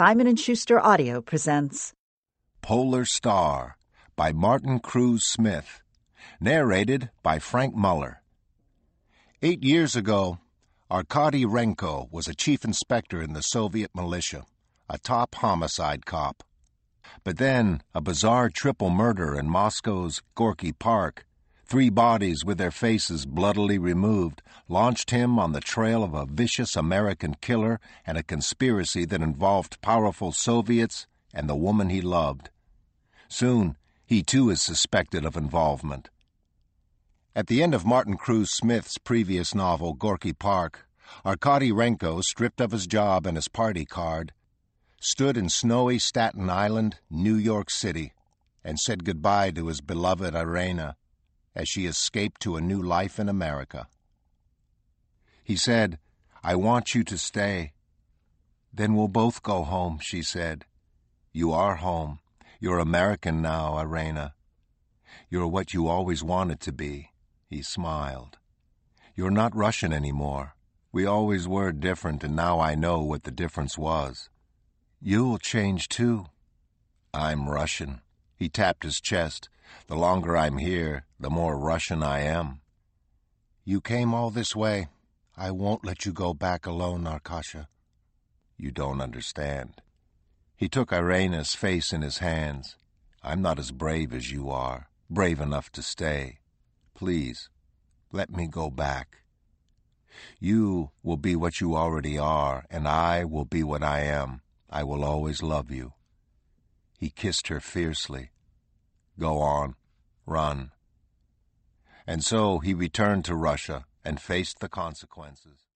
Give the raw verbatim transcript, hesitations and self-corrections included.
Simon and Schuster Audio presents Polar Star by Martin Cruz Smith, narrated by Frank Muller. Eight years ago, Arkady Renko was a chief inspector in the Soviet militia, a top homicide cop. But then, a bizarre triple murder in Moscow's Gorky Park, three bodies with their faces bloodily removed, launched him on the trail of a vicious American killer and a conspiracy that involved powerful Soviets and the woman he loved. Soon, he too is suspected of involvement. At the end of Martin Cruz Smith's previous novel, Gorky Park, Arkady Renko, stripped of his job and his party card, stood in snowy Staten Island, New York City, and said goodbye to his beloved Irena as she escaped to a new life in America. He said, "I want you to stay." "Then we'll both go home," she said. "You are home. You're American now, Irena. You're what you always wanted to be." He smiled. "You're not Russian anymore. We always were different, and now I know what the difference was. You'll change, too." "I'm Russian." He tapped his chest. "The longer I'm here, the more Russian I am." "You came all this way. I won't let you go back alone, Arkasha." "You don't understand." He took Irena's face in his hands. "I'm not as brave as you are, brave enough to stay. Please, let me go back. You will be what you already are, and I will be what I am. I will always love you." He kissed her fiercely. "Go on, run." And so he returned to Russia and faced the consequences.